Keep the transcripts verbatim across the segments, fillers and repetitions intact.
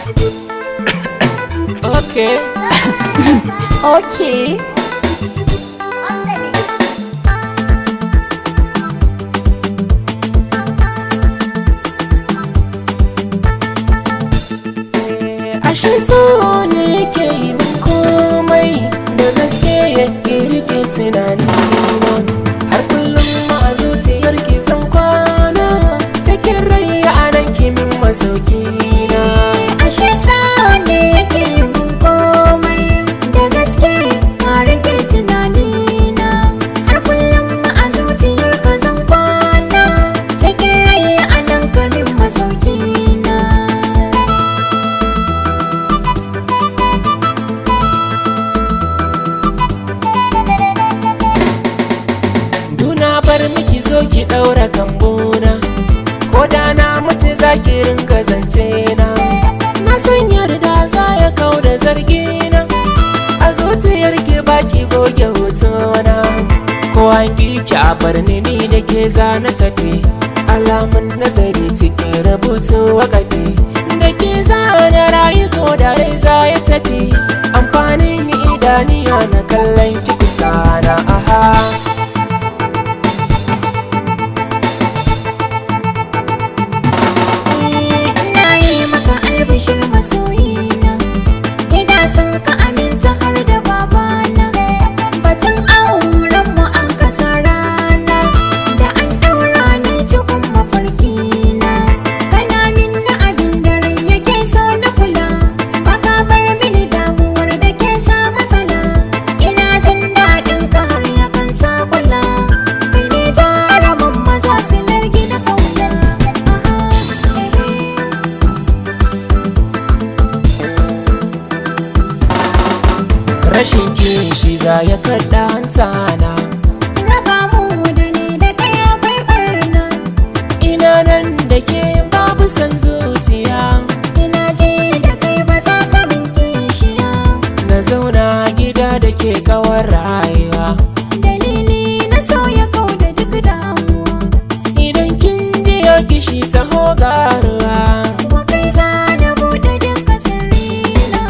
Okay. Okay. Ashe so ne yake yi min komai da gaske yake rike tunanina. Har kullum ma a zuciyar ki san kwana cikin rai a nan ki min masaukina. Ashe so ne yake yi min komai da gaske ka rike tunanina. Har kullum ma a zuciyar ka san kwana cikin rai a nan ka min masaukina. Bar miki zo ki daura kambuna, ko da na mutu za ki ringa zance na. Na san yarda za ya kau da zargina, a zuciyar ki baki goge hotona. Ko an ki a bar ni ni da ke zana tafi, alamun nazari cikin rubutu wakati da ke zana rayu ko da rai za ya tafi. Amfanin ni idaniya na kallon ki kusa na aha. Bishir masoyina, gida sun ka aminta har da babana. Batun auren mu an kasa rana, da an daura ni cikin mafarkina. Kana min na abin da rai yake so na kula, baka bar mini damuwar da ke sa matsala. Ina jin daɗin ka har yakan sa kula, kai ne jarumin maza silar gina kauna. Rashin kishi za ya kaɗa hantana, raba mu da ni da kai akwai ɓarna. ina nan da ke babu san zuciya. Ina ji da kai ba za ka min kishiya. Na zauna gida da ke kawar rayuwa, Dalili na so ya kau da duk damuwa. idan kin ji ya kishi ta hogarwa. Wa kai za na buɗe duka sirrina.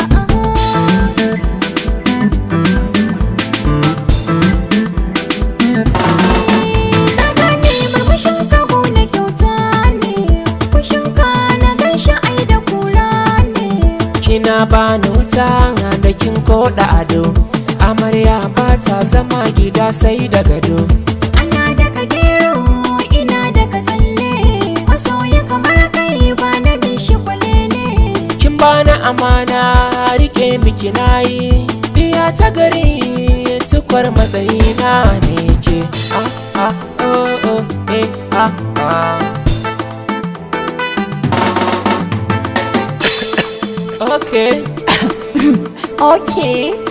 Na gane murmushin ka gona kyauta ne, fushin ka na ganshi ai da kura ne. Kina bani wuta da kin koɗa ado, amarya ba ta zama gida sai da gado. Ana daga gero ina daga tsalle, masoyi kamar kai ba na bishi kwalele. Kin bani amana rike miki nayi, biya ta gari tukwar matsayina ne ke. Ah ah oh oh eh ah ah. Okay. Okay.